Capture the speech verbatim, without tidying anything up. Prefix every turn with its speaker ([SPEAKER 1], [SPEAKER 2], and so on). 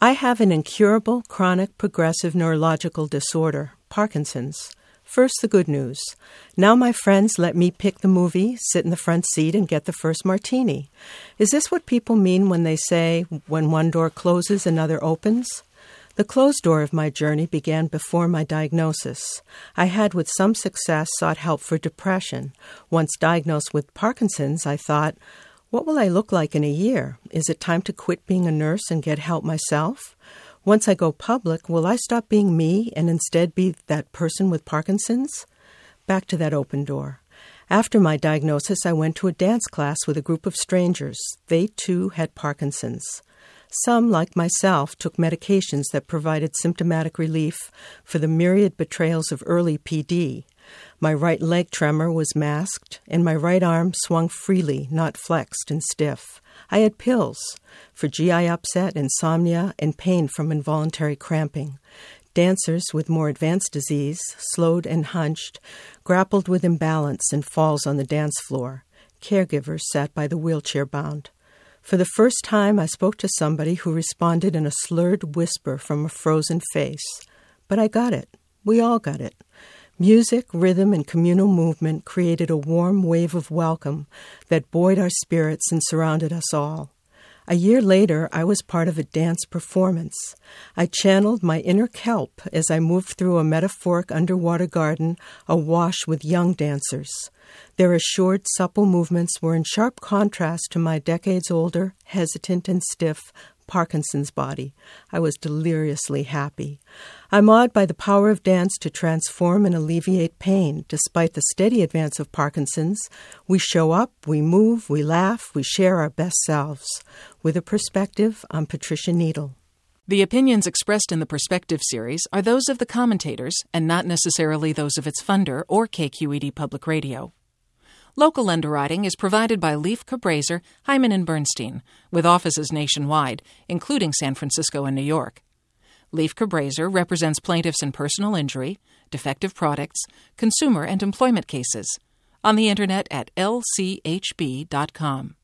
[SPEAKER 1] I have an incurable, chronic, progressive neurological disorder, Parkinson's. First, the good news. Now my friends let me pick the movie, sit in the front seat, and get the first martini. Is this what people mean when they say, when one door closes, another opens? The closed door of my journey began before my diagnosis. I had, with some success, sought help for depression. Once diagnosed with Parkinson's, I thought, what will I look like in a year? Is it time to quit being a nurse and get help myself? Once I go public, will I stop being me and instead be that person with Parkinson's? Back to that open door. After my diagnosis, I went to a dance class with a group of strangers. They, too, had Parkinson's. Some, like myself, took medications that provided symptomatic relief for the myriad betrayals of early P D. My right leg tremor was masked, and my right arm swung freely, not flexed and stiff. I had pills for G I upset, insomnia, and pain from involuntary cramping. Dancers with more advanced disease, slowed and hunched, grappled with imbalance and falls on the dance floor. Caregivers sat by the wheelchair bound. For the first time, I spoke to somebody who responded in a slurred whisper from a frozen face. But I got it. We all got it. Music, rhythm, and communal movement created a warm wave of welcome that buoyed our spirits and surrounded us all. A year later, I was part of a dance performance. I channeled my inner kelp as I moved through a metaphoric underwater garden awash with young dancers. Their assured, supple movements were in sharp contrast to my decades-older, hesitant and stiff Parkinson's body. I was deliriously happy. I'm awed by the power of dance to transform and alleviate pain. Despite the steady advance of Parkinson's, we show up, we move, we laugh, we share our best selves. With a Perspective, I'm Patricia Needle.
[SPEAKER 2] The opinions expressed in the Perspective series are those of the commentators and not necessarily those of its funder or K Q E D Public Radio. Local underwriting is provided by Leif Cabraser, Hyman and Bernstein, with offices nationwide, including San Francisco and New York. Leif Cabraser represents plaintiffs in personal injury, defective products, consumer and employment cases. On the Internet at L C H B dot com.